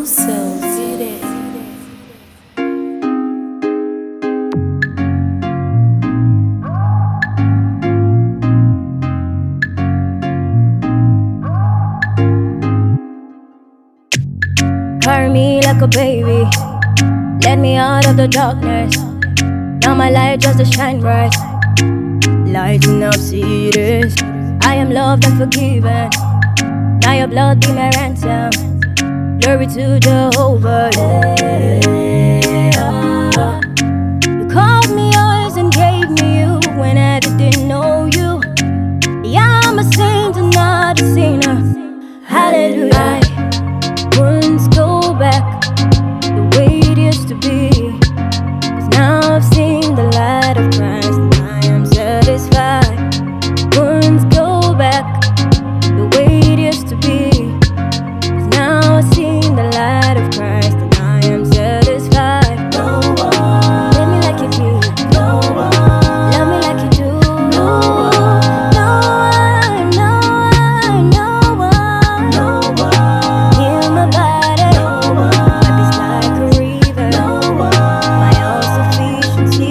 Soul City. Carry me like a baby, let me out of the darkness. Now my light just to shine bright, lighting up cities. I am loved and forgiven. Now your blood be my ransom. Glory to Jehovah. Yeah. You called me yours and gave me you when I didn't know you. Yeah, I'm a saint and not a sinner. Hallelujah. Wouldn't go back the way it used to be, 'cause now I've seen the light of Christ and I am satisfied. Wouldn't go back the way it used to be, 'cause now I've seen the light of Christ and I am satisfied. No one, let me like you do. No one, love me like you do. No one, no one, no one, no one, no one. Heal my body. No one, my peace like a river. No one, my all sufficiency.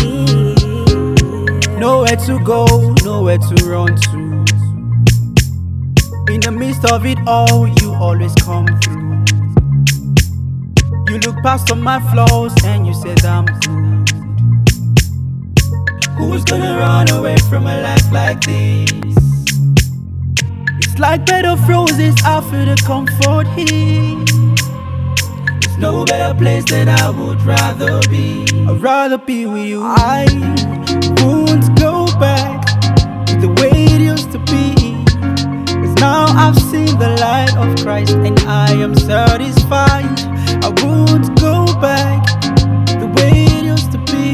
Nowhere to go, nowhere to run to. In the midst of it all, you always come through. You look past all my flaws and you said I'm good. Who's gonna run away from a life like this? It's like bed of roses, I feel the comfort here. There's no better place that I would rather be. I'd rather be with you. I won't go back to the way it used to be, 'cause now I've seen the light of Christ and I am satisfied. I won't go back the way it used to be,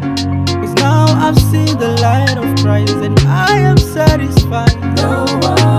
'cause now I've seen the light of Christ and I am satisfied. No one.